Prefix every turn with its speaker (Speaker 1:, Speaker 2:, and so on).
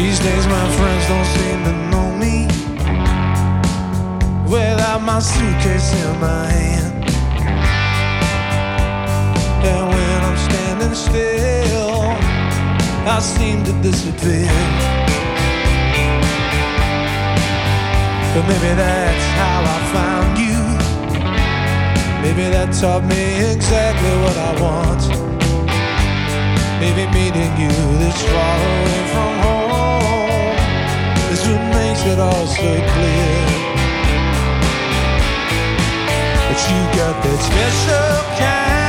Speaker 1: These days my friends don't seem to know me without my suitcase in my hand. And when I'm standing still, I seem to disappear. But maybe that's how I found you. Maybe that taught me exactly what I want. Maybe meeting you this far away from home is what makes it all so clear. But you got that special kind